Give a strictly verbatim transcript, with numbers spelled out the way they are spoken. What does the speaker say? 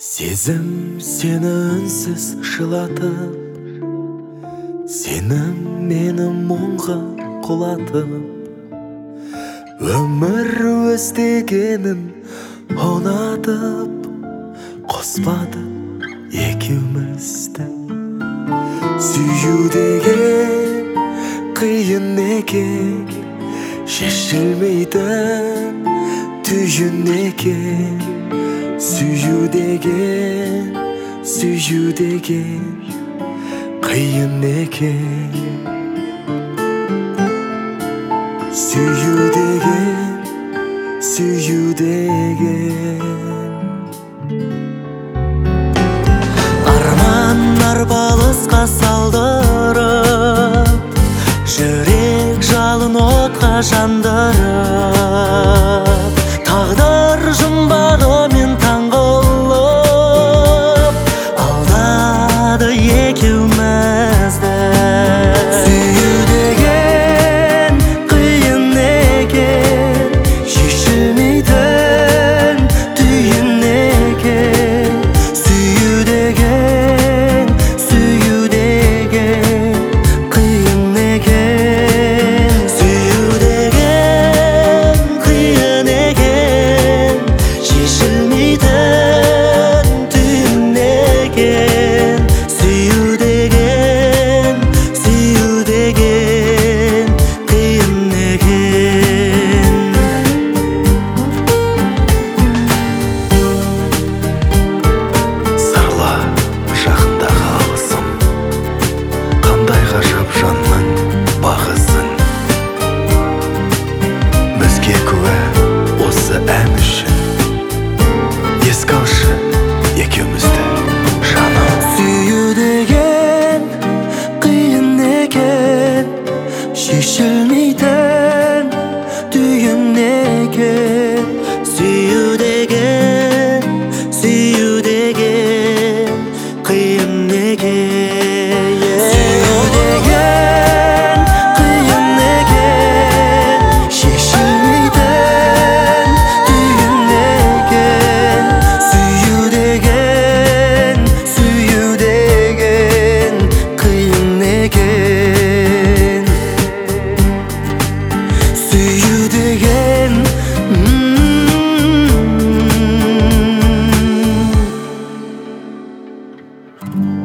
Сезім сені үнсіз жылатып, сенің мені мұңға құлатып, өмір өз дегенін ұнатып, қоспады екеумізді. Сүю деген қиын екен, шешілмейтін түйін екен. Сүю деген, сүю деген қиын екен. Сүю деген, сүю деген арман арпалысқа салдырып, жүрек жалын отқа жандырып, тағдыр жұмбағымен таңғылып алдады екеумізді. Сүю деген қиын екен, шешілмейтін түйін екен. Сүю деген, сүю деген қиын екен. Сүю деген қиын екен, шешілмейтін түйін екен. Сүю деген, сүю деген қиын екен. Сарла жақындағы алысым, қандай ғажап жанның бағысын. Бізге куә осы ән үшін, еске алшы екеумізді жаным. Сүю деген қиын екен, шешілмейтін түйін екен. Сүю деген, сүю деген қиын екен. Сүю деген қиын екен, шешілмейтін түйін екен. Сүю деген, сүю деген қиын екен. Сүю деген м-м-м.